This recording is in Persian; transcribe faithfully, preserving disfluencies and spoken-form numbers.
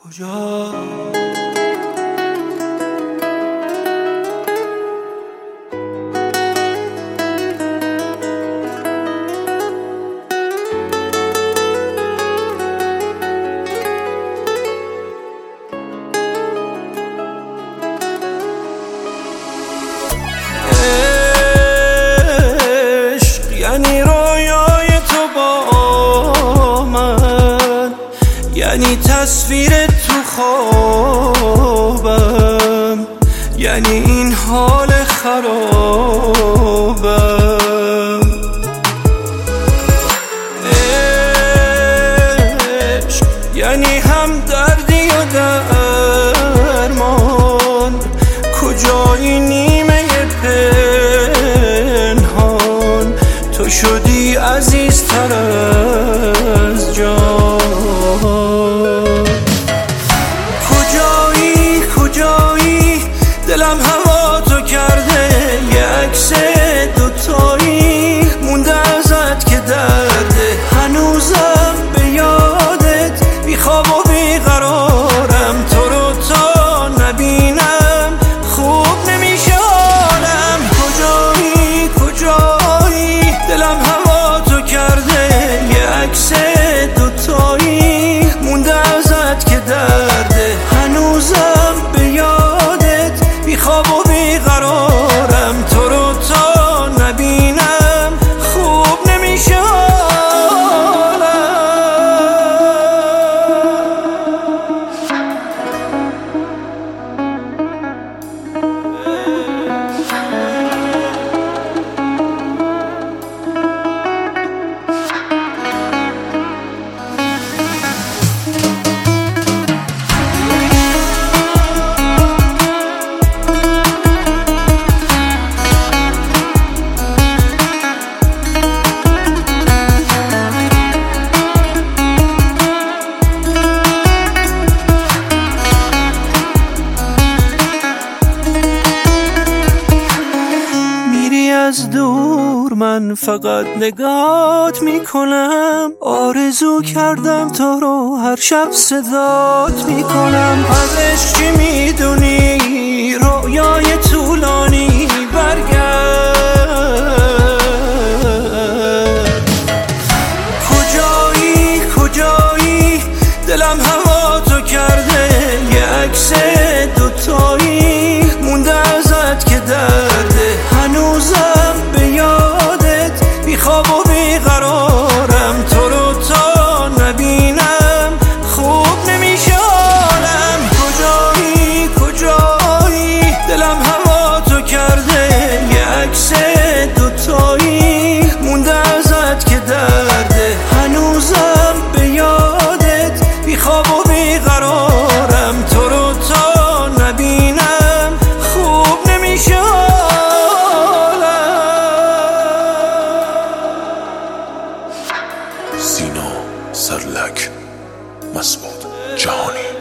کجا یعنی رویای تو با من، یعنی تصویر تو خوابم، یعنی این حال خرابم. عشق یعنی هم دردی و درمان، کجایی نیمه پنهان، تو شدی عزیزتر از جان. کجایی کجایی دلم هوا تو کرده، یه عکس دوتایی مونده ازت که درده، هنوزم به یادت بیخواب و بیقرارم، تو رو تا نبینم خوب نمیشه حالم. کجایی کجایی دلم هوا تو کرده، یه عکس دوتایی مونده ازت که درده، هنوزم به یادت بیخواب و بیقرارم، تو رو تا نبینم خوب نمیشه حالم. از دور من فقط نگات میکنم، آرزو کردم تو رو هر شب صدات میکنم. از عشق چی میدونی؟ رویای طولانی برگرد. کجایی کجایی دلم هوا تو کرده، یه عکس دوتایی مونده ازت که درده، هنوزم به یادت بیخواب و بیقرارم، تو رو تا نبینم خوب نمیشه حالم. کجایی کجایی دلم هوا تو کرده، یه عکس دوتایی مونده ازت که درده، هنوزم به یادت بیخواب و بیقرارم، تو رو تا نبینم خوب نمیشه حالم. سینا سرلک، مسعود جهانی.